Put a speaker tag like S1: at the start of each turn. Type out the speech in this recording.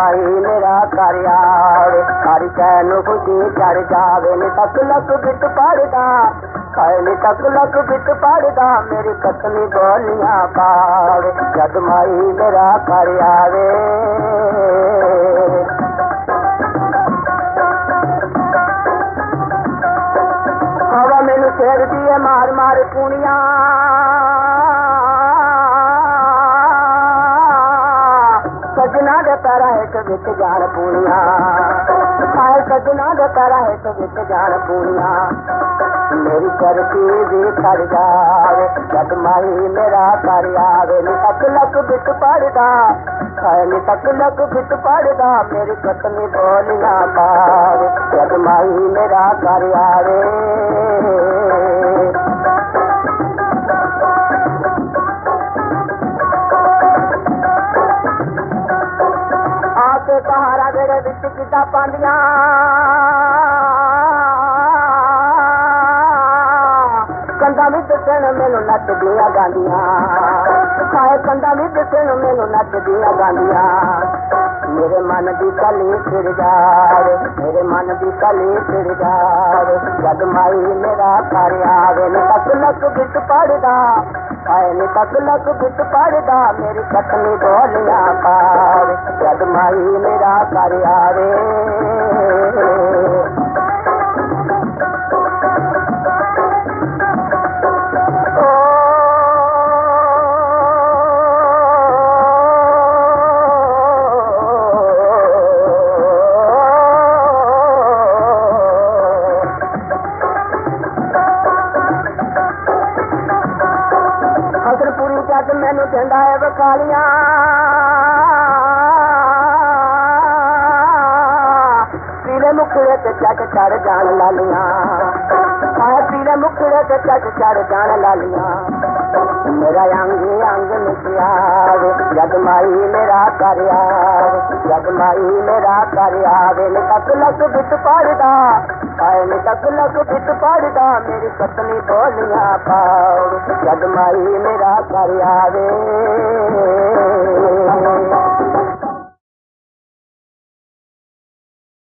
S1: माई मेरा कर आवे कर कैन खुशी चढ़ जावे नी तक लक बिट पड़दा नी तक लक बिट पड़दा मेरी पत्नी बोलियां पावे जद माई मेरा कर आवे हवा मैनू फेर दिए मार मार पुनिया सजना दे पैरा हेठ विच जान पूनिया सजना दे पैरा हेठ विच जान पूनिया मेरी करती भी कर जावे जद माई मेरा कर आवे नी तक लक बिट पड़दा नी तक लक बिट पड़दा मेरी पत्नी बोलियां पावे जद माई मेरा कर आवे सहारा मेरे बिच किदा पांदियां कंधा भी दसन मैनू नचदियां गांदियां खाए कंधा भी दसन मैनू नचदियां गांदियां मेरे मन की कली फिर जावे मेरे मन की कली फिर जावे जद माई मेरा कर आवे नी तक लक बिट पड़दा नी तक लक बिट पड़दा मेरी पत्नी बोलियां पावे जद माई मेरा कर आवे मैनू कहंदा है बकालियां पीले मुखड़े ते चट चढ़ जान लालियां पीले मुखड़े ते चट चढ़ जान लालियां मेरा अंग अंग निकलावे जद माई मेरा कर आवे जद माई मेरा कर आवे नी तक लक बिट पड़दा नी तक लक बिट पड़दा मेरी पत्नी बोलियां पावे जद माई मेरा कर आवे